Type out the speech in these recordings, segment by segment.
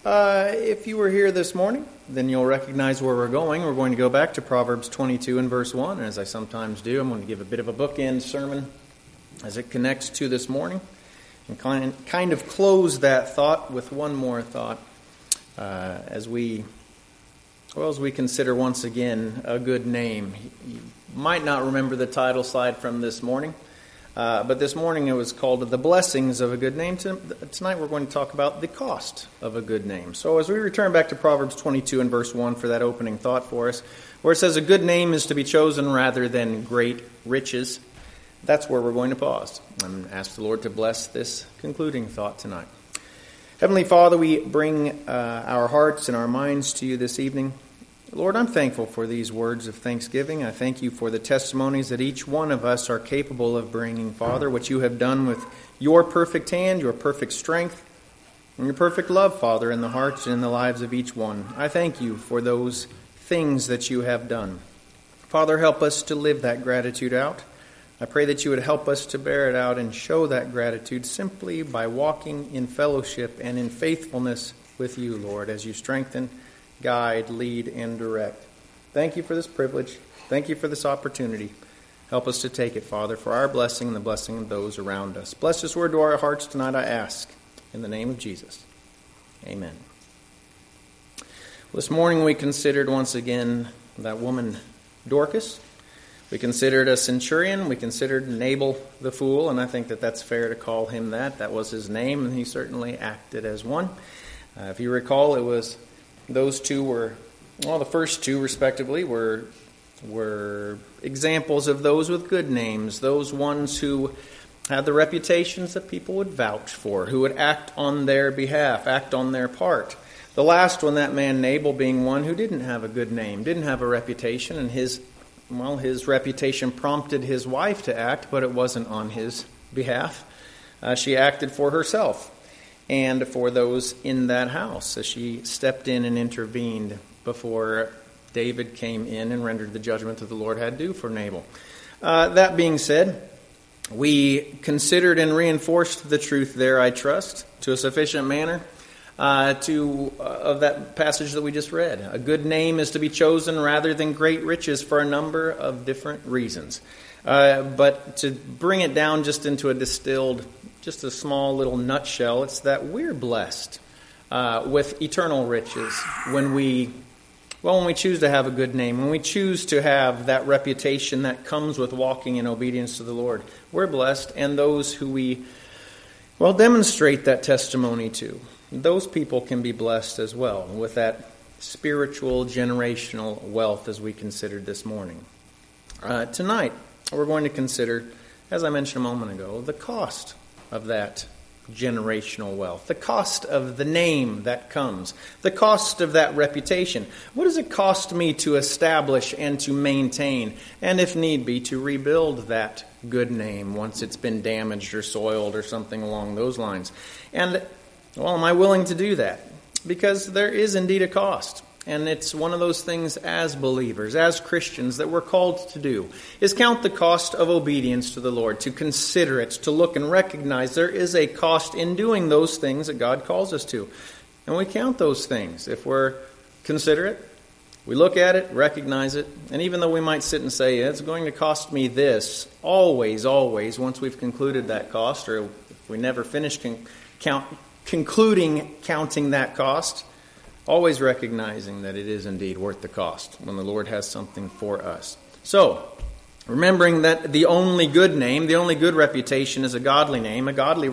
If you were here this morning, then you'll recognize where we're going. We're going to go back to Proverbs 22 and verse 1. And as I sometimes do, I'm going to give a bit of a bookend sermon as it connects to this morning. And kind of close that thought with one more thought as we consider once again a good name. You might not remember the title slide from this morning. But this morning it was called The Blessings of a Good Name. Tonight we're going to talk about the cost of a good name. So as we return back to Proverbs 22 and verse 1 for that opening thought for us, where it says a good name is to be chosen rather than great riches, that's where we're going to pause. I'm going to ask the Lord to bless this concluding thought tonight. Heavenly Father, we bring our hearts and our minds to you this evening. Lord, I'm thankful for these words of thanksgiving. I thank you for the testimonies that each one of us are capable of bringing, Father, what you have done with your perfect hand, your perfect strength, and your perfect love, Father, in the hearts and in the lives of each one. I thank you for those things that you have done. Father, help us to live that gratitude out. I pray that you would help us to bear it out and show that gratitude simply by walking in fellowship and in faithfulness with you, Lord, as you strengthen, guide, lead, and direct. Thank you for this privilege. Thank you for this opportunity. Help us to take it, Father, for our blessing and the blessing of those around us. Bless this word to our hearts tonight, I ask, in the name of Jesus. Amen. This morning we considered once again that woman Dorcas. We considered a centurion. We considered Nabal the fool, and I think that that's fair to call him that. That was his name, and he certainly acted as one. If you recall, it was those two were, well, the first two, respectively, were examples of those with good names, those ones who had the reputations that people would vouch for, who would act on their behalf, act on their part. The last one, that man Nabal, being one who didn't have a good name, didn't have a reputation, and his reputation prompted his wife to act, but it wasn't on his behalf. She acted for herself and for those in that house as she stepped in and intervened before David came in and rendered the judgment that the Lord had due for Nabal. That being said, we considered and reinforced the truth there, I trust, to a sufficient manner of that passage that we just read. A good name is to be chosen rather than great riches for a number of different reasons. But to bring it down just into just a small little nutshell, it's that we're blessed with eternal riches when we choose to have a good name, when we choose to have that reputation that comes with walking in obedience to the Lord. We're blessed, and those who we demonstrate that testimony to, those people can be blessed as well with that spiritual generational wealth as we considered this morning. Tonight, we're going to consider, as I mentioned a moment ago, the cost of that generational wealth, the cost of the name that comes, the cost of that reputation. What does it cost me to establish and to maintain, and if need be, to rebuild that good name once it's been damaged or soiled or something along those lines? And, am I willing to do that? Because there is indeed a cost. And it's one of those things as believers, as Christians, that we're called to do, is count the cost of obedience to the Lord, to consider it, to look and recognize there is a cost in doing those things that God calls us to. And we count those things. If we're considerate, we look at it, recognize it, and even though we might sit and say, it's going to cost me this, always, once we've concluded that cost, or if we never finish concluding counting that cost, always recognizing that it is indeed worth the cost when the Lord has something for us. So, remembering that the only good name, the only good reputation is a godly name, a godly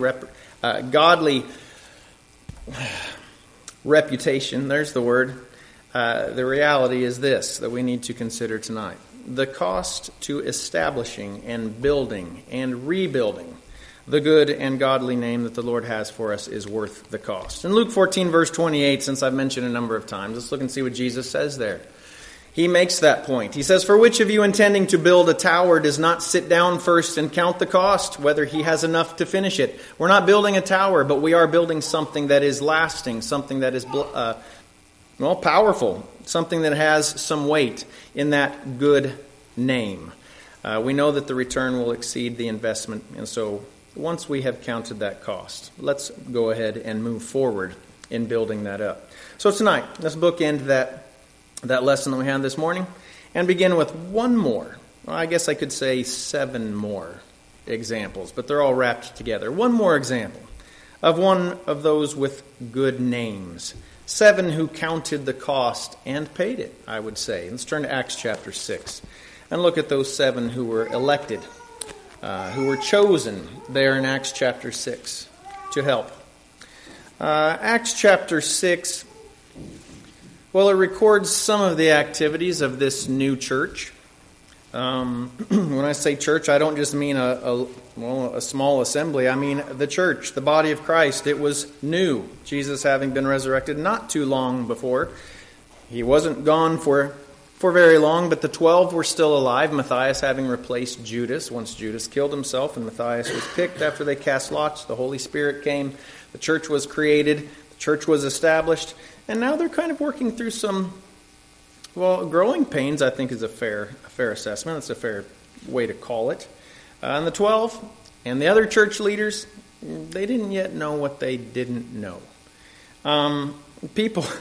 reputation, there's the word. The reality is this, that we need to consider tonight. The cost to establishing and building and rebuilding the good and godly name that the Lord has for us is worth the cost. In Luke 14, verse 28, since I've mentioned a number of times, let's look and see what Jesus says there. He makes that point. He says, "For which of you intending to build a tower does not sit down first and count the cost, whether he has enough to finish it?" We're not building a tower, but we are building something that is lasting, something that is powerful, something that has some weight in that good name. We know that the return will exceed the investment, and so once we have counted that cost, let's go ahead and move forward in building that up. So tonight, let's bookend that lesson that we had this morning and begin with one more. Well, I guess I could say 7 more examples, but they're all wrapped together. One more example of one of those with good names. 7 who counted the cost and paid it, I would say. Let's turn to Acts chapter 6 and look at those 7 who were elected, who were chosen there in Acts chapter 6 to help. Acts chapter 6, well, it records some of the activities of this new church. When I say church, I don't just mean a small assembly. I mean the church, the body of Christ. It was new. Jesus having been resurrected not too long before. He wasn't gone for very long, but the 12 were still alive, Matthias having replaced Judas. Once Judas killed himself and Matthias was picked after they cast lots, the Holy Spirit came, the church was created, the church was established, and now they're kind of working through some, growing pains, I think, is a fair assessment. It's a fair way to call it. And the 12 and the other church leaders, they didn't yet know what they didn't know. People,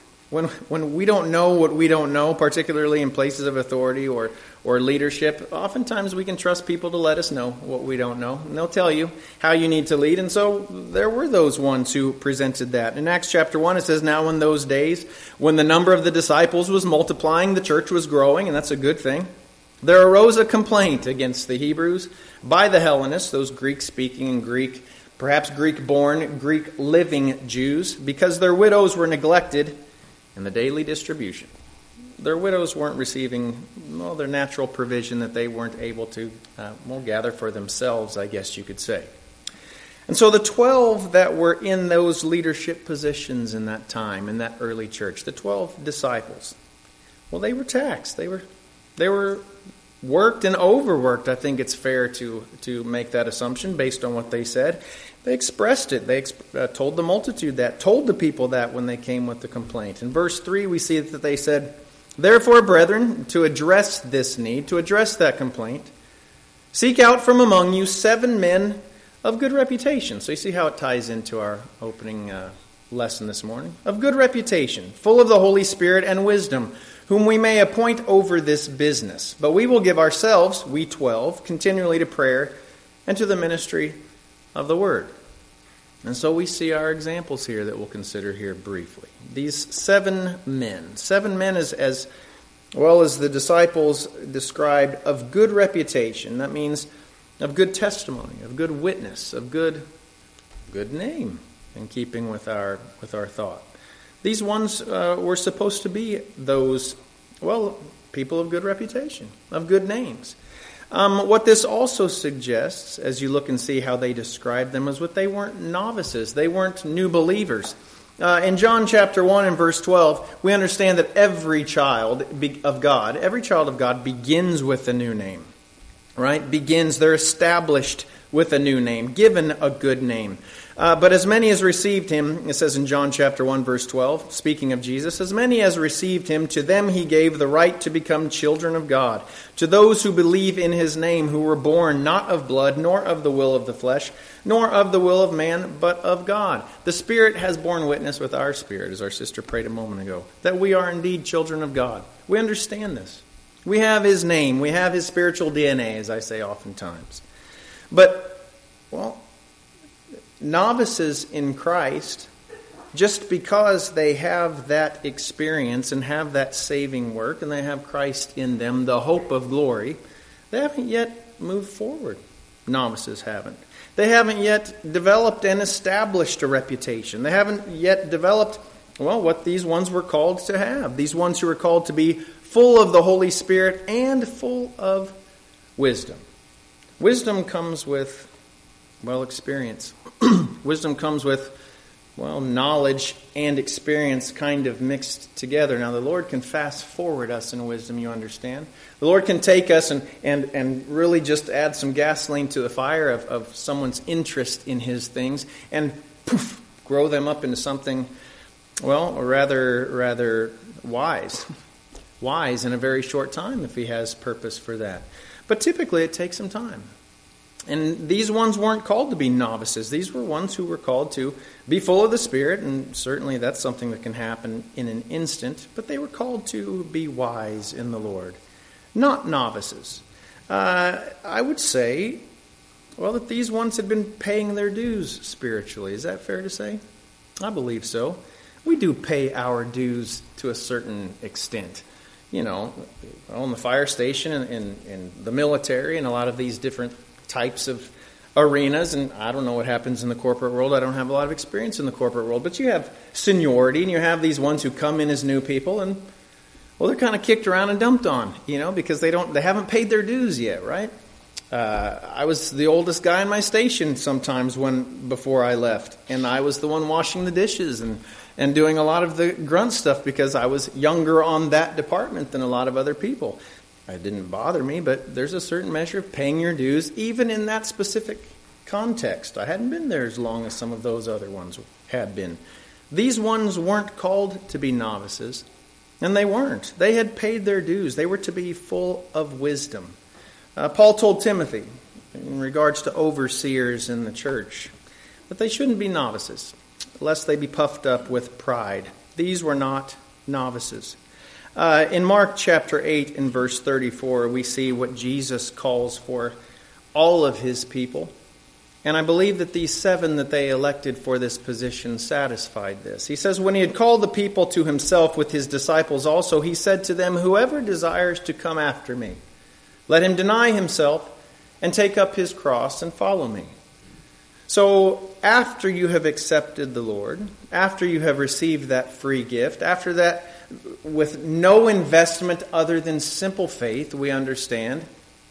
when we don't know what we don't know, particularly in places of authority or leadership, oftentimes we can trust people to let us know what we don't know. And they'll tell you how you need to lead. And so there were those ones who presented that. In Acts chapter 1, it says, "Now in those days, when the number of the disciples was multiplying, the church was growing," and that's a good thing. "There arose a complaint against the Hebrews by the Hellenists," those Greek-speaking and Greek, perhaps Greek-born, Greek-living Jews, "because their widows were neglected in the daily distribution." Their widows weren't receiving their natural provision that they weren't able to gather for themselves, I guess you could say. And so the 12 that were in those leadership positions in that time, in that early church, the 12 disciples, well, they were taxed. They were worked and overworked. I think it's fair to make that assumption based on what they said. They expressed it. They told the multitude that, told the people that when they came with the complaint. In verse 3, we see that they said, "Therefore, brethren, to address this need, to address that complaint, seek out from among you 7 men of good reputation." So you see how it ties into our opening lesson this morning. "Of good reputation, full of the Holy Spirit and wisdom, whom we may appoint over this business. But we will give ourselves, we 12, continually to prayer and to the ministry of the word." And so we see our examples here that we'll consider here briefly. These 7 men. 7 men as well as the disciples described, of good reputation. That means of good testimony, of good witness, of good name, in keeping with our thought. These ones were supposed to be those, people of good reputation, of good names. What this also suggests, as you look and see how they describe them, is that they weren't novices. They weren't new believers. In John chapter 1 and verse 12, we understand that every child of God begins with a new name. Right? They're established with a new name, given a good name. But as many as received him, it says in John chapter 1 verse 12, speaking of Jesus, "As many as received him, to them he gave the right to become children of God, to those who believe in his name, who were born not of blood, nor of the will of the flesh, nor of the will of man, but of God." The Spirit has borne witness with our spirit, as our sister prayed a moment ago, that we are indeed children of God. We understand this. We have his name. We have his spiritual DNA, as I say oftentimes. But, novices in Christ, just because they have that experience and have that saving work and they have Christ in them, the hope of glory, they haven't yet moved forward. Novices haven't. They haven't yet developed and established a reputation. They haven't yet developed, what these ones were called to have. These ones who were called to be full of the Holy Spirit and full of wisdom. Wisdom comes with, experience. Wisdom comes with, knowledge and experience kind of mixed together. Now, the Lord can fast forward us in wisdom, you understand. The Lord can take us and really just add some gasoline to the fire of someone's interest in his things and grow them up into something, rather wise. Wise in a very short time if he has purpose for that. But typically it takes some time. And these ones weren't called to be novices. These were ones who were called to be full of the Spirit, and certainly that's something that can happen in an instant, but they were called to be wise in the Lord, not novices. I would say, well, that these ones had been paying their dues spiritually. Is that fair to say? I believe so. We do pay our dues to a certain extent. You know, on the fire station and in the military and a lot of these different types of arenas, and I don't know what happens in the corporate world. I don't have a lot of experience in the corporate world, but you have seniority, and you have these ones who come in as new people, and well, they're kind of kicked around and dumped on, because they haven't paid their dues yet, right? I was the oldest guy in my station sometimes before I left, and I was the one washing the dishes and doing a lot of the grunt stuff because I was younger on that department than a lot of other people. It didn't bother me, but there's a certain measure of paying your dues, even in that specific context. I hadn't been there as long as some of those other ones had been. These ones weren't called to be novices, and they weren't. They had paid their dues. They were to be full of wisdom. Paul told Timothy, in regards to overseers in the church, that they shouldn't be novices, lest they be puffed up with pride. These were not novices. In Mark chapter 8 and verse 34, we see what Jesus calls for all of his people. And I believe that these 7 that they elected for this position satisfied this. He says, when he had called the people to himself with his disciples also, he said to them, whoever desires to come after me, let him deny himself and take up his cross and follow me. So after you have accepted the Lord, after you have received that free gift, after that, with no investment other than simple faith, we understand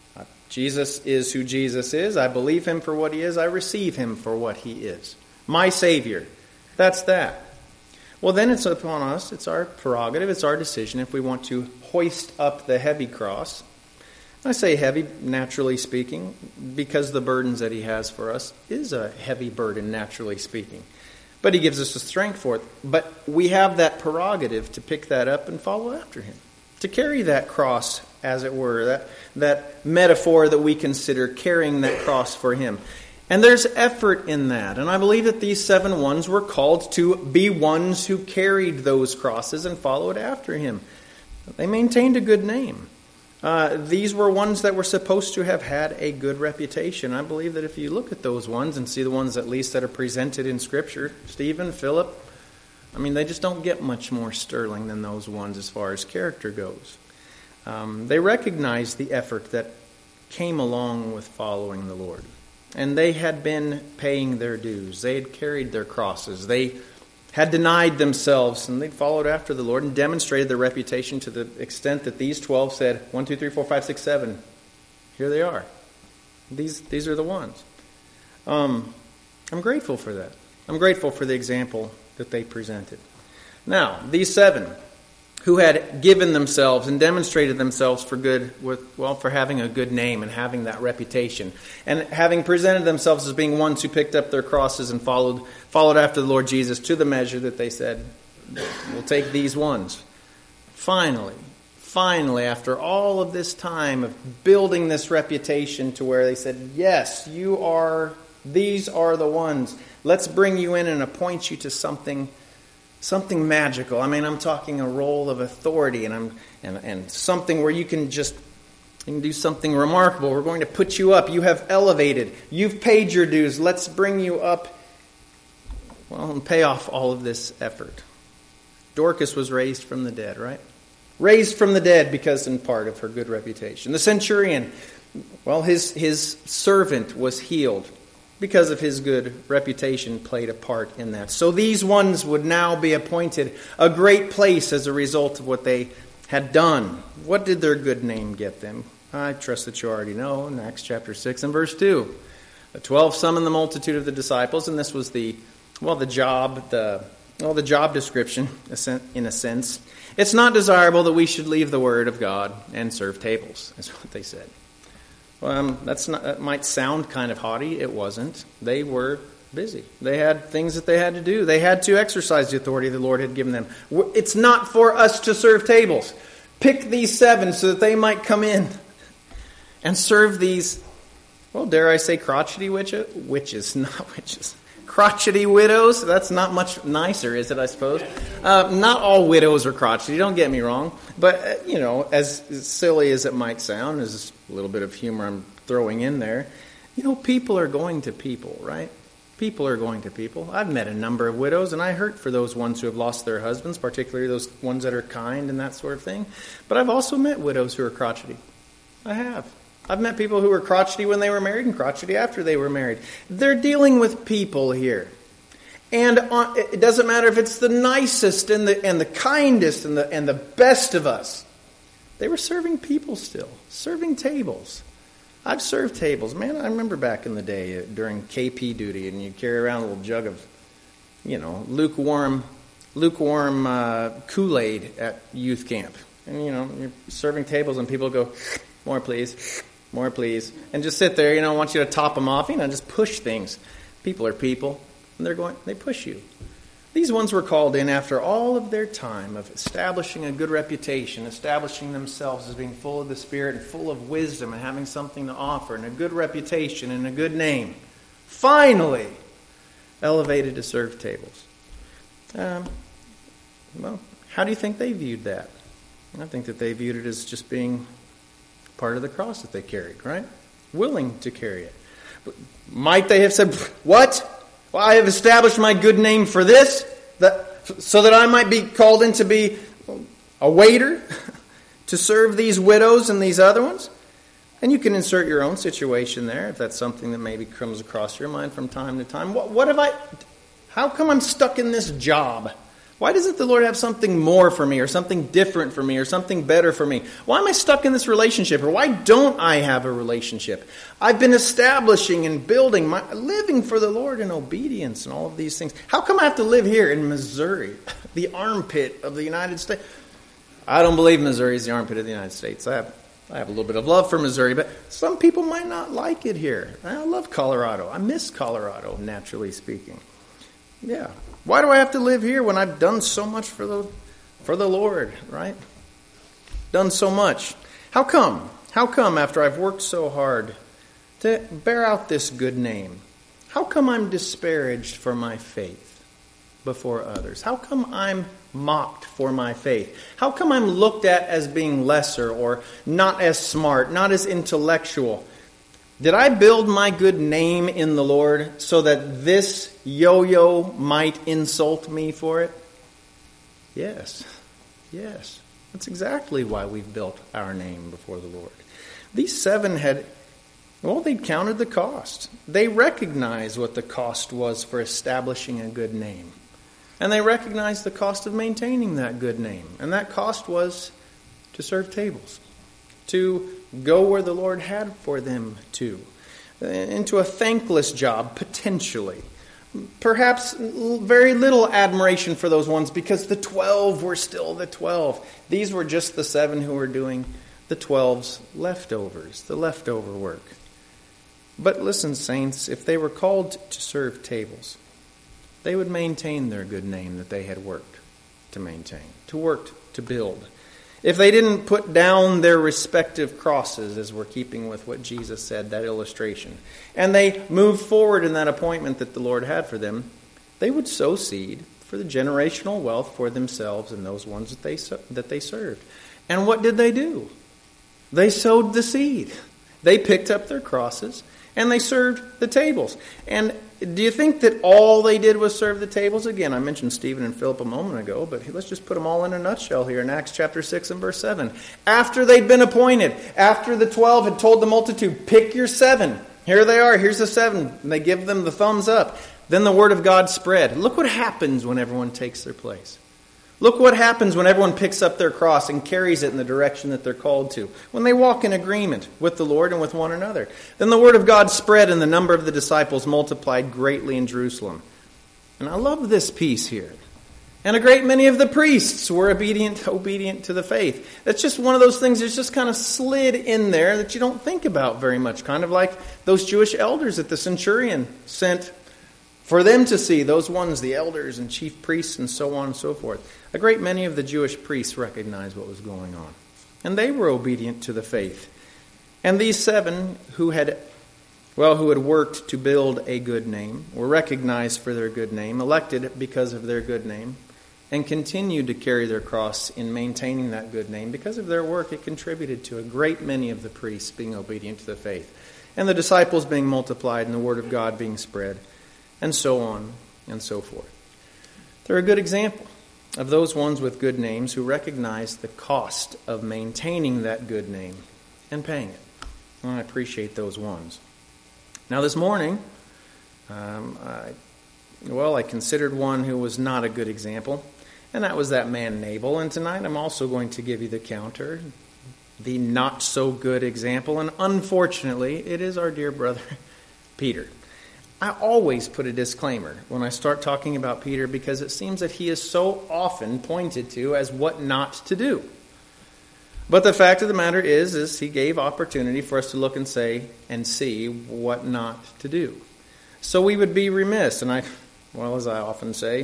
Jesus is who Jesus is. I believe him for what he is. I receive him for what he is. My Savior. That's that. Well, then it's upon us. It's our prerogative. It's our decision if we want to hoist up the heavy cross. I say heavy, naturally speaking, because the burdens that he has for us is a heavy burden, naturally speaking. But he gives us the strength for it. But we have that prerogative to pick that up and follow after him. To carry that cross, as it were, that metaphor that we consider carrying that cross for him. And there's effort in that. And I believe that these 7 ones were called to be ones who carried those crosses and followed after him. They maintained a good name. These were ones that were supposed to have had a good reputation. I believe that if you look at those ones and see the ones at least that are presented in Scripture, Stephen, Philip, they just don't get much more sterling than those ones as far as character goes. They recognized the effort that came along with following the Lord. And they had been paying their dues. They had carried their crosses. They had denied themselves, and they followed after the Lord and demonstrated their reputation to the extent that these 12 said, 1, 2, 3, 4, 5, 6, 7. Here they are. These are the ones. I'm grateful for that. I'm grateful for the example that they presented. Now, these 7 who had given themselves and demonstrated themselves for having a good name and having that reputation, and having presented themselves as being ones who picked up their crosses and followed after the Lord Jesus to the measure that they said, we'll take these ones. Finally, after all of this time of building this reputation to where they said, yes, these are the ones. Let's bring you in and appoint you to something magical. I'm talking a role of authority and something where you can do something remarkable. We're going to put you up. You have elevated. You've paid your dues. Let's bring you up, and pay off all of this effort. Dorcas was raised from the dead, right? Raised from the dead because in part of her good reputation. The centurion, his servant was healed because of his good reputation played a part in that. So these ones would now be appointed a great place as a result of what they had done. What did their good name get them? I trust that you already know in Acts chapter 6 and verse 2. The 12 summoned the multitude of the disciples, and this was the job description in a sense. It's not desirable that we should leave the word of God and serve tables, is what they said. That might sound kind of haughty. It wasn't. They were busy. They had things that they had to do. They had to exercise the authority the Lord had given them. It's not for us to serve tables. Pick these 7 so that they might come in and serve these well, dare I say crotchety witches, not witches. Crotchety widows, that's not much nicer, is it, I suppose? Not all widows are crotchety, don't get me wrong. But, as silly as it might sound, there's a little bit of humor I'm throwing in there. People are going to people, right? People are going to people. I've met a number of widows, and I hurt for those ones who have lost their husbands, particularly those ones that are kind and that sort of thing. But I've also met widows who are crotchety. I have. I've met people who were crotchety when they were married and crotchety after they were married. They're dealing with people here. And it doesn't matter if it's the nicest and the kindest and the best of us. They were serving people still, serving tables. I've served tables. Man, I remember back in the day during KP duty, and you'd carry around a little jug of, lukewarm Kool-Aid at youth camp. And, you're serving tables and people go, more please. More, please. And just sit there, I want you to top them off, just push things. People are people, and they push you. These ones were called in after all of their time of establishing a good reputation, establishing themselves as being full of the Spirit and full of wisdom and having something to offer and a good reputation and a good name. Finally, elevated to serve tables. Well, how do you think they viewed that? I think that they viewed it as just being part of the cross that they carried, right? Willing to carry it. Might they have said, what? Well, I have established my good name for this, so that I might be called in to be a waiter, to serve these widows and these other ones? And you can insert your own situation there, if that's something that maybe comes across your mind from time to time. How come I'm stuck in this job? Why doesn't the Lord have something more for me, or something different for me, or something better for me? Why am I stuck in this relationship, or why don't I have a relationship? I've been establishing and building, living for the Lord in obedience and all of these things. How come I have to live here in Missouri, the armpit of the United States? I don't believe Missouri is the armpit of the United States. I have a little bit of love for Missouri, but some people might not like it here. I love Colorado. I miss Colorado, naturally speaking. Yeah. Why do I have to live here when I've done so much for the Lord, right? Done so much. How come? How come after I've worked so hard to bear out this good name, how come I'm disparaged for my faith before others? How come I'm mocked for my faith? How come I'm looked at as being lesser or not as smart, not as intellectual? Did I build my good name in the Lord so that this yo-yo might insult me for it? Yes. Yes. That's exactly why we've built our name before the Lord. These 7 they'd counted the cost. They recognized what the cost was for establishing a good name. And they recognized the cost of maintaining that good name. And that cost was to serve tables, to go where the Lord had for them to, into a thankless job, potentially. Perhaps very little admiration for those ones because the 12 were still the 12. These were just the 7 who were doing the 12's leftovers, the leftover work. But listen, saints, if they were called to serve tables, they would maintain their good name that they had worked to maintain, to work to build. If they didn't put down their respective crosses, as we're keeping with what Jesus said, that illustration, and they moved forward in that appointment that the Lord had for them, they would sow seed for the generational wealth for themselves and those ones that they served. And what did they do? They sowed the seed. They picked up their crosses and they served the tables. And do you think that all they did was serve the tables? Again, I mentioned Stephen and Philip a moment ago, but let's just put them all in a nutshell here in Acts chapter 6 and verse 7. After they'd been appointed, after the 12 had told the multitude, pick your 7. Here they are, here's the 7. And they give them the thumbs up. Then the word of God spread. Look what happens when everyone takes their place. Look what happens when everyone picks up their cross and carries it in the direction that they're called to. When they walk in agreement with the Lord and with one another. Then the word of God spread and the number of the disciples multiplied greatly in Jerusalem. And I love this piece here. And a great many of the priests were obedient to the faith. That's just one of those things that's just kind of slid in there that you don't think about very much. Kind of like those Jewish elders that the centurion sent for them to see, those ones, the elders and chief priests and so on and so forth. A great many of the Jewish priests recognized what was going on. And they were obedient to the faith. And these 7 who had well, who had worked to build a good name, were recognized for their good name, elected because of their good name, and continued to carry their cross in maintaining that good name. Because of their work, it contributed to a great many of the priests being obedient to the faith, and the disciples being multiplied, and the word of God being spread, and so on and so forth. They're a good example of those ones with good names who recognize the cost of maintaining that good name and paying it. And I appreciate those ones. Now this morning, I considered one who was not a good example, and that was that man Nabal. And tonight I'm also going to give you the counter, the not so good example, and unfortunately it is our dear brother Peter. I always put a disclaimer when I start talking about Peter because it seems that he is so often pointed to as what not to do. But the fact of the matter is he gave opportunity for us to look and say and see what not to do. So we would be remiss, and as I often say,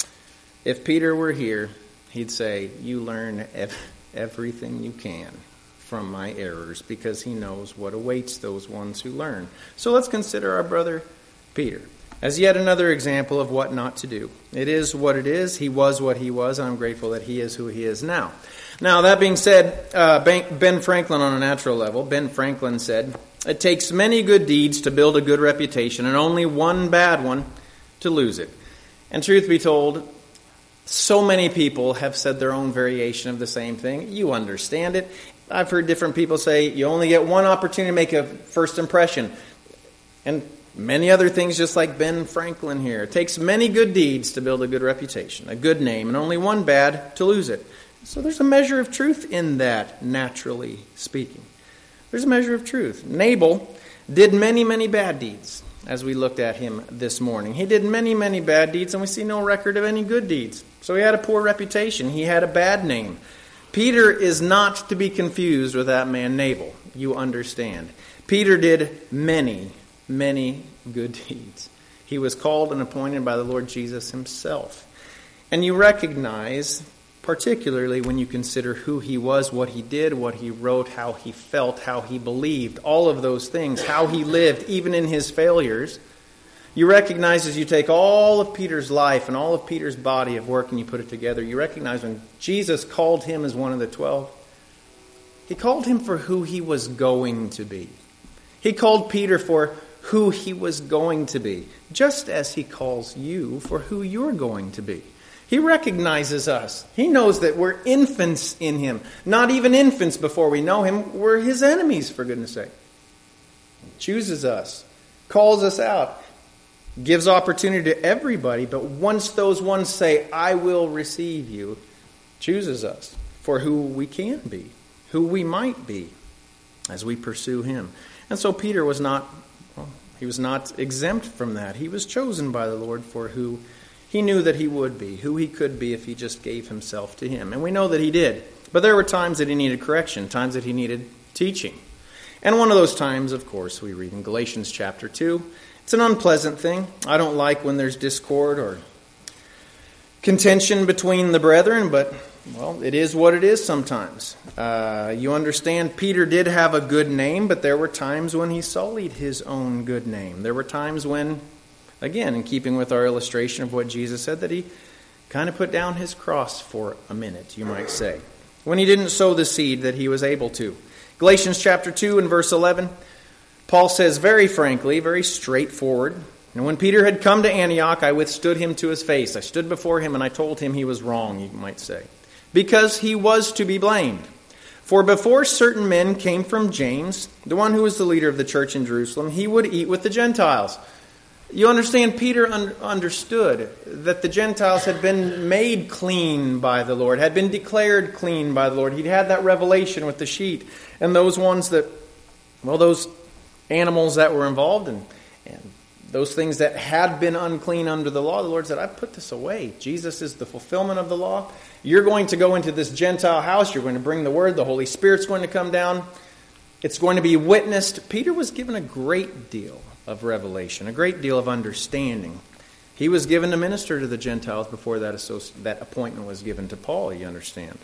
if Peter were here, he'd say, you learn everything you can from my errors, because he knows what awaits those ones who learn. So let's consider our brother Peter as yet another example of what not to do. It is what it is. He was what he was, and I'm grateful that he is who he is now. Now, that being said, Ben Franklin on a natural level, Ben Franklin said, it takes many good deeds to build a good reputation and only one bad one to lose it. And truth be told, so many people have said their own variation of the same thing. You understand it. I've heard different people say you only get one opportunity to make a first impression. And many other things just like Ben Franklin here. It takes many good deeds to build a good reputation, a good name, and only one bad to lose it. So there's a measure of truth in that, naturally speaking. There's a measure of truth. Nabal did many, many bad deeds, as we looked at him this morning. He did many, many bad deeds, and we see no record of any good deeds. So he had a poor reputation. He had a bad name. Peter is not to be confused with that man Nabal. You understand. Peter did many, many good deeds. He was called and appointed by the Lord Jesus himself. And you recognize, particularly when you consider who he was, what he did, what he wrote, how he felt, how he believed, all of those things, how he lived, even in his failures, you recognize as you take all of Peter's life and all of Peter's body of work and you put it together, you recognize when Jesus called him as one of the 12, he called him for who he was going to be. He called Peter for who he was going to be, just as he calls you for who you're going to be. He recognizes us. He knows that we're infants in him. Not even infants before we know him. We're his enemies, for goodness sake. He chooses us, calls us out, gives opportunity to everybody, but once those ones say, I will receive you, chooses us for who we can be, who we might be as we pursue him. And so Peter was not exempt from that. He was chosen by the Lord for who he knew that he would be, who he could be if he just gave himself to him. And we know that he did. But there were times that he needed correction, times that he needed teaching. And one of those times, of course, we read in Galatians chapter 2. It's an unpleasant thing. I don't like when there's discord or contention between the brethren, but, well, it is what it is sometimes. You understand, Peter did have a good name, but there were times when he sullied his own good name. There were times when, again, in keeping with our illustration of what Jesus said, that he kind of put down his cross for a minute, you might say, when he didn't sow the seed that he was able to. Galatians chapter 2 and verse 11, Paul says very frankly, very straightforward, and when Peter had come to Antioch, I withstood him to his face. I stood before him and I told him he was wrong, you might say, because he was to be blamed. For before certain men came from James, the one who was the leader of the church in Jerusalem, he would eat with the Gentiles. You understand, Peter understood that the Gentiles had been made clean by the Lord, had been declared clean by the Lord. He'd had that revelation with the sheet and those ones that, well, those animals that were involved and those things that had been unclean under the law. The Lord said, I put this away. Jesus is the fulfillment of the law. You're going to go into this Gentile house. You're going to bring the word. The Holy Spirit's going to come down. It's going to be witnessed. Peter was given a great deal of revelation, a great deal of understanding. He was given to minister to the Gentiles before that appointment was given to Paul, you understand.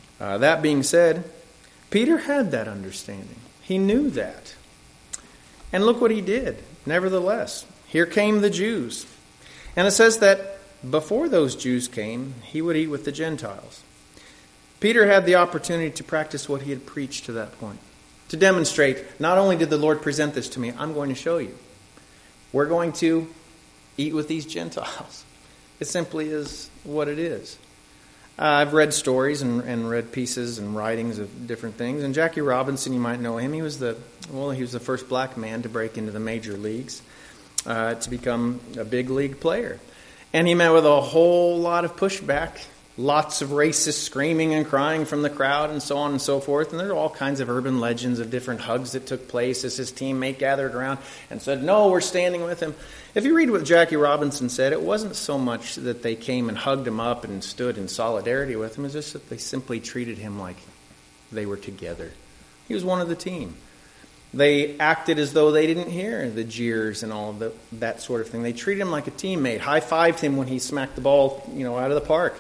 That being said, Peter had that understanding. He knew that. And look what he did. Nevertheless, here came the Jews. And it says that before those Jews came, he would eat with the Gentiles. Peter had the opportunity to practice what he had preached to that point. To demonstrate, not only did the Lord present this to me, I'm going to show you. We're going to eat with these Gentiles. It simply is what it is. I've read stories and read pieces and writings of different things. And Jackie Robinson, you might know him. He was the first black man to break into the major leagues, to become a big league player. And he met with a whole lot of pushback, lots of racist screaming and crying from the crowd and so on and so forth. And there are all kinds of urban legends of different hugs that took place as his teammate gathered around and said, no, we're standing with him. If you read what Jackie Robinson said, it wasn't so much that they came and hugged him up and stood in solidarity with him. It was just that they simply treated him like they were together. He was one of the team. They acted as though they didn't hear the jeers and all of that sort of thing. They treated him like a teammate, high-fived him when he smacked the ball, out of the park.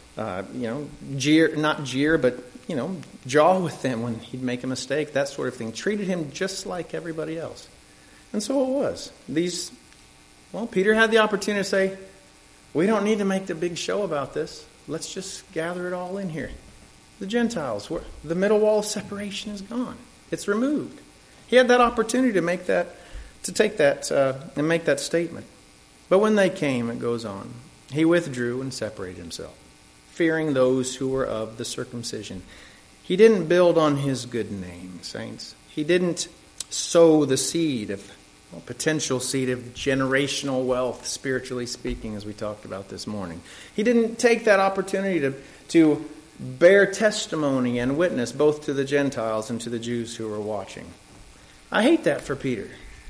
Not jeer, but, jaw with them when he'd make a mistake, that sort of thing. Treated him just like everybody else. And so it was. Peter had the opportunity to say, we don't need to make the big show about this. Let's just gather it all in here. The Gentiles, the middle wall of separation is gone. It's removed. He had that opportunity to take that and make that statement. But when they came, it goes on, he withdrew and separated himself, fearing those who were of the circumcision. He didn't build on his good name, saints. He didn't sow the seed potential seed of generational wealth, spiritually speaking, as we talked about this morning. He didn't take that opportunity to bear testimony and witness both to the Gentiles and to the Jews who were watching. I hate that for Peter.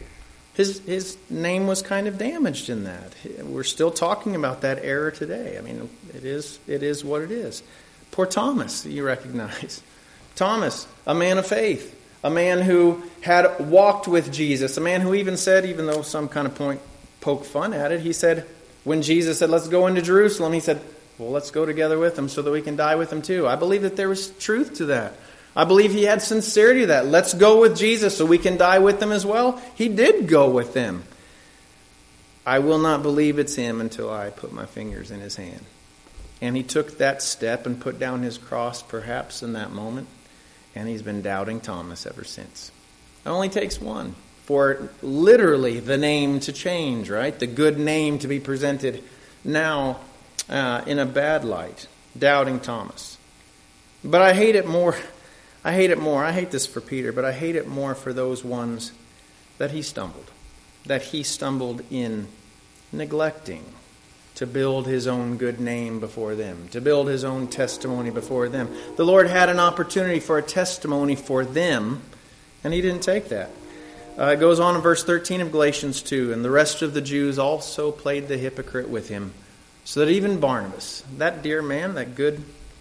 His name was kind of damaged in that. We're still talking about that error today. I mean, it is what it is. Poor Thomas, you recognize. Thomas, a man of faith, a man who had walked with Jesus, a man who even said, even though some kind of poke fun at it, he said, when Jesus said, let's go into Jerusalem, he said, well, let's go together with him so that we can die with him too. I believe that there was truth to that. I believe he had sincerity to that. Let's go with Jesus so we can die with him as well. He did go with them. I will not believe it's him until I put my fingers in his hand. And he took that step and put down his cross perhaps in that moment. And he's been doubting Thomas ever since. It only takes one for literally the name to change, right? The good name to be presented now in a bad light. Doubting Thomas. But I hate it more. I hate this for Peter, but I hate it more for those ones that he stumbled. That he stumbled in neglecting to build his own good name before them, to build his own testimony before them. The Lord had an opportunity for a testimony for them, and he didn't take that. It goes on in verse 13 of Galatians 2, and the rest of the Jews also played the hypocrite with him, so that even Barnabas, that dear man, that good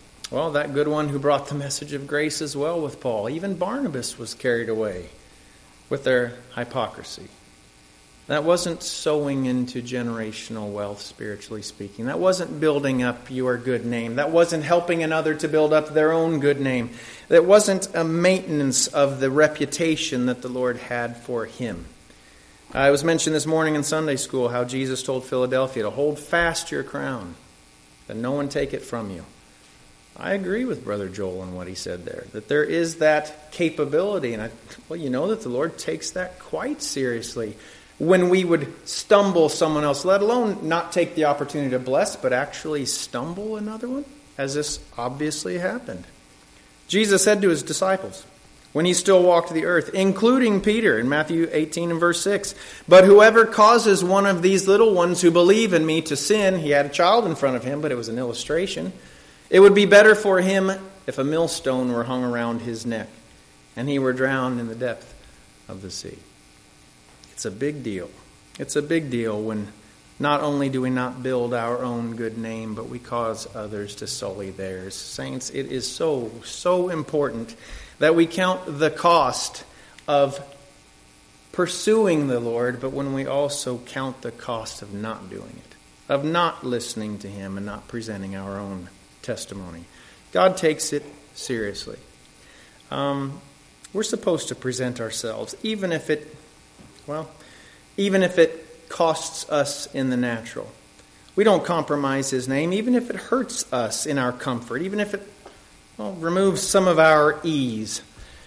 one who brought the message of grace as well with Paul, even Barnabas was carried away with their hypocrisy. That wasn't sowing into generational wealth, spiritually speaking. That wasn't building up your good name. That wasn't helping another to build up their own good name. That wasn't a maintenance of the reputation that the Lord had for him. It was mentioned this morning in Sunday school how Jesus told Philadelphia to hold fast your crown, that no one take it from you. I agree with Brother Joel in what he said there, that there is that capability. And you know that the Lord takes that quite seriously. When we would stumble someone else, let alone not take the opportunity to bless, but actually stumble another one, as this obviously happened. Jesus said to his disciples, when he still walked the earth, including Peter in Matthew 18 and verse 6, but whoever causes one of these little ones who believe in me to sin, he had a child in front of him, but it was an illustration, it would be better for him if a millstone were hung around his neck and he were drowned in the depth of the sea. It's a big deal. It's a big deal when not only do we not build our own good name, but we cause others to sully theirs. Saints, it is so, so important that we count the cost of pursuing the Lord, but when we also count the cost of not doing it, of not listening to him and not presenting our own testimony. God takes it seriously. We're supposed to present ourselves, even if it Well, even if it costs us in the natural. We don't compromise his name, even if it hurts us in our comfort, even if it removes some of our ease.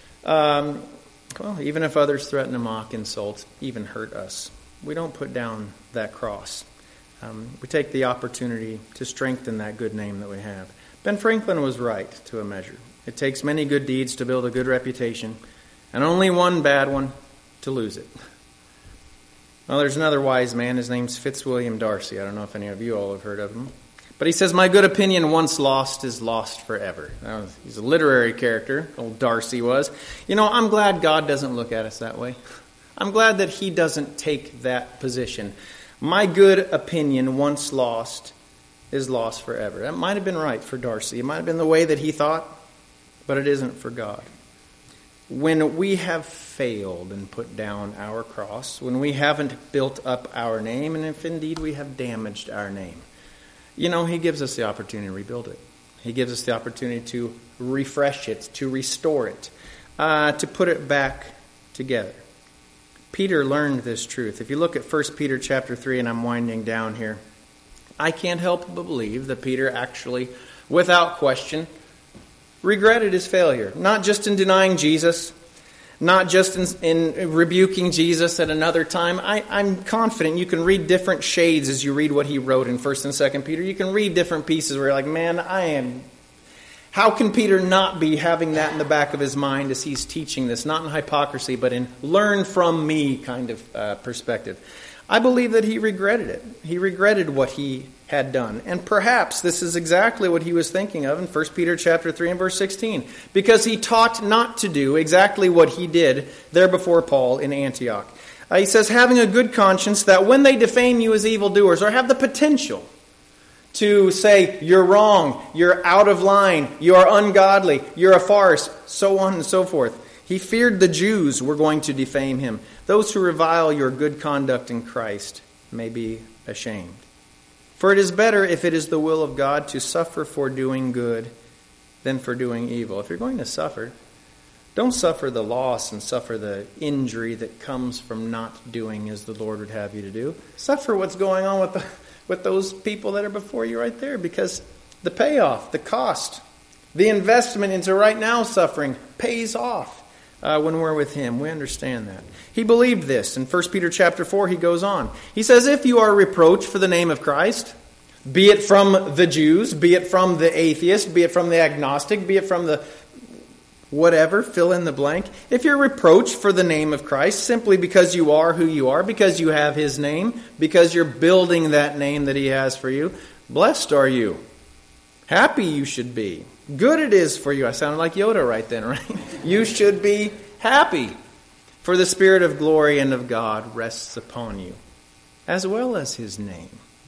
Even if others threaten to mock, insult, even hurt us. We don't put down that cross. We take the opportunity to strengthen that good name that we have. Ben Franklin was right to a measure. It takes many good deeds to build a good reputation, and only one bad one to lose it. Well, there's another wise man. His name's Fitzwilliam Darcy. I don't know if any of you all have heard of him. But he says, my good opinion once lost is lost forever. Now, he's a literary character, old Darcy was. I'm glad God doesn't look at us that way. I'm glad that he doesn't take that position. My good opinion once lost is lost forever. That might have been right for Darcy. It might have been the way that he thought, but it isn't for God. When we have failed and put down our cross, when we haven't built up our name, and if indeed we have damaged our name, he gives us the opportunity to rebuild it. He gives us the opportunity to refresh it, to restore it, to put it back together. Peter learned this truth. If you look at 1 Peter chapter 3, and I'm winding down here, I can't help but believe that Peter actually, without question, regretted his failure. Not just in denying Jesus, not just in rebuking Jesus at another time. I'm confident you can read different shades as you read what he wrote in 1 and 2 Peter. You can read different pieces where you're like, man, how can Peter not be having that in the back of his mind as he's teaching this? Not in hypocrisy, but in learn from me kind of perspective. I believe that he regretted it. He regretted what he had done. And perhaps this is exactly what he was thinking of in 1 Peter chapter 3 and verse 16. Because he taught not to do exactly what he did there before Paul in Antioch. He says, having a good conscience that when they defame you as evildoers, or have the potential to say, you're wrong, you're out of line, you are ungodly, you're a farce, so on and so forth. He feared the Jews were going to defame him. Those who revile your good conduct in Christ may be ashamed. For it is better, if it is the will of God, to suffer for doing good than for doing evil. If you're going to suffer, don't suffer the loss and suffer the injury that comes from not doing as the Lord would have you to do. Suffer what's going on with those people that are before you right there, because the payoff, the cost, the investment into right now suffering pays off. When we're with him, we understand that. He believed this. In 1 Peter chapter 4, he goes on. He says, if you are reproached for the name of Christ, be it from the Jews, be it from the atheist, be it from the agnostic, be it from the whatever, fill in the blank. If you're reproached for the name of Christ, simply because you are who you are, because you have his name, because you're building that name that he has for you, blessed are you. Happy you should be. Good it is for you. I sounded like Yoda right then, right? You should be happy, for the Spirit of glory and of God rests upon you, as well as his name.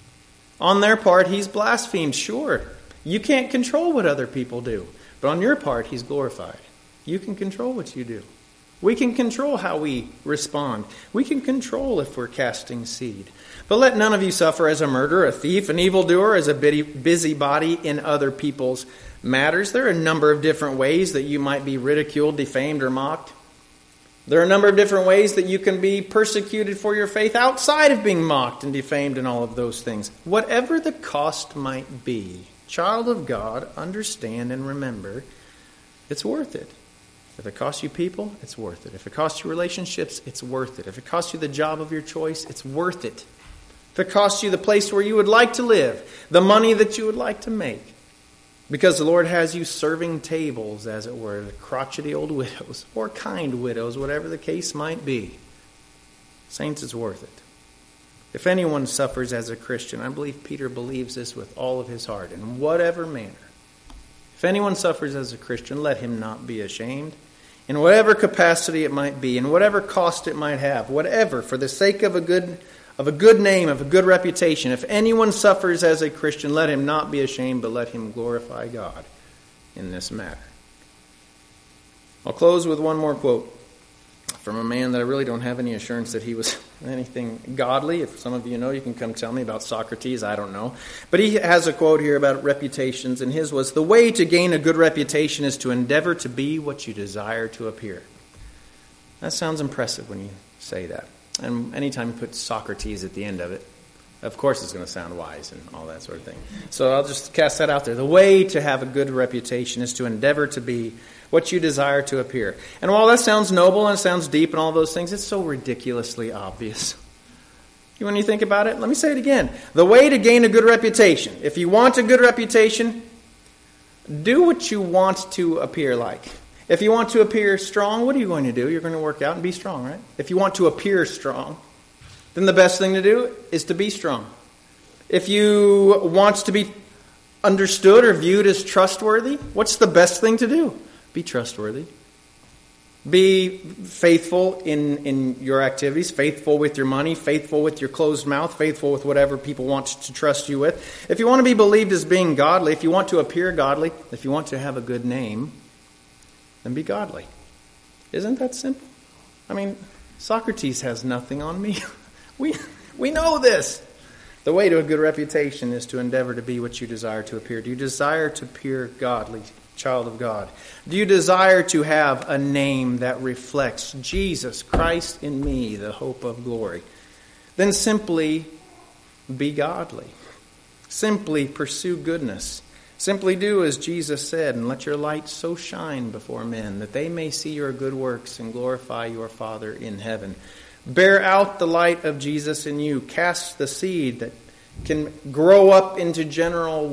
On their part, he's blasphemed, sure. You can't control what other people do, but on your part, he's glorified. You can control what you do. We can control how we respond. We can control if we're casting seed. But let none of you suffer as a murderer, a thief, an evildoer, as a busybody in other people's matters. There are a number of different ways that you might be ridiculed, defamed, or mocked. There are a number of different ways that you can be persecuted for your faith outside of being mocked and defamed and all of those things. Whatever the cost might be, child of God, understand and remember, it's worth it. If it costs you people, it's worth it. If it costs you relationships, it's worth it. If it costs you the job of your choice, it's worth it. If it costs you the place where you would like to live, the money that you would like to make, because the Lord has you serving tables, as it were, the crotchety old widows, or kind widows, whatever the case might be. Saints, it's worth it. If anyone suffers as a Christian, I believe Peter believes this with all of his heart, in whatever manner. If anyone suffers as a Christian, let him not be ashamed. In whatever capacity it might be, in whatever cost it might have, whatever, for the sake of a good name, of a good reputation. If anyone suffers as a Christian, let him not be ashamed, but let him glorify God in this matter. I'll close with one more quote from a man that I really don't have any assurance that he was anything godly. If some of you know, you can come tell me about Socrates. I don't know. But he has a quote here about reputations, and his was, "The way to gain a good reputation is to endeavor to be what you desire to appear." That sounds impressive when you say that. And anytime you put Socrates at the end of it, of course it's going to sound wise and all that sort of thing. So I'll just cast that out there. The way to have a good reputation is to endeavor to be what you desire to appear. And while that sounds noble and it sounds deep and all those things, it's so ridiculously obvious. When you think about it, let me say it again. The way to gain a good reputation, if you want a good reputation, do what you want to appear like. If you want to appear strong, what are you going to do? You're going to work out and be strong, right? If you want to appear strong, then the best thing to do is to be strong. If you want to be understood or viewed as trustworthy, what's the best thing to do? Be trustworthy. Be faithful in your activities, faithful with your money, faithful with your closed mouth, faithful with whatever people want to trust you with. If you want to be believed as being godly, if you want to appear godly, if you want to have a good name, then be godly. Isn't that simple? I mean, Socrates has nothing on me. We know this. The way to a good reputation is to endeavor to be what you desire to appear. Do you desire to appear godly, child of God? Do you desire to have a name that reflects Jesus Christ in me, the hope of glory? Then simply be godly. Simply pursue goodness. Simply do as Jesus said, and let your light so shine before men that they may see your good works and glorify your Father in heaven. Bear out the light of Jesus in you. Cast the seed that can grow up into generational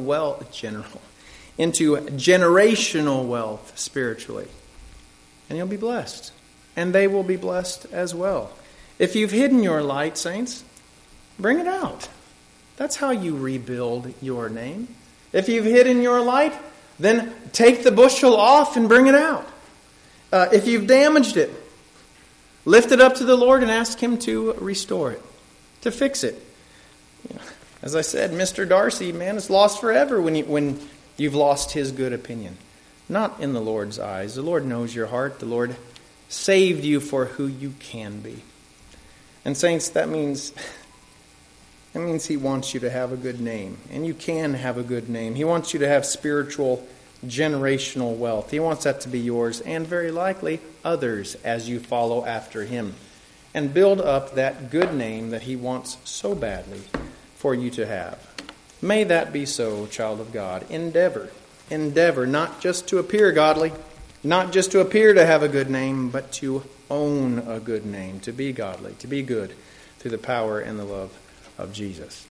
wealth spiritually. And you'll be blessed. And they will be blessed as well. If you've hidden your light, saints, bring it out. That's how you rebuild your name. If you've hidden your light, then take the bushel off and bring it out. If you've damaged it, lift it up to the Lord and ask Him to restore it, to fix it. As I said, Mr. Darcy, man, is lost forever when you've lost his good opinion. Not in the Lord's eyes. The Lord knows your heart. The Lord saved you for who you can be. And saints, that means He wants you to have a good name. And you can have a good name. He wants you to have spiritual, generational wealth. He wants that to be yours and very likely others as you follow after Him. And build up that good name that He wants so badly for you to have. May that be so, child of God. Endeavor not just to appear godly, not just to appear to have a good name, but to own a good name, to be godly, to be good through the power and the love of Jesus.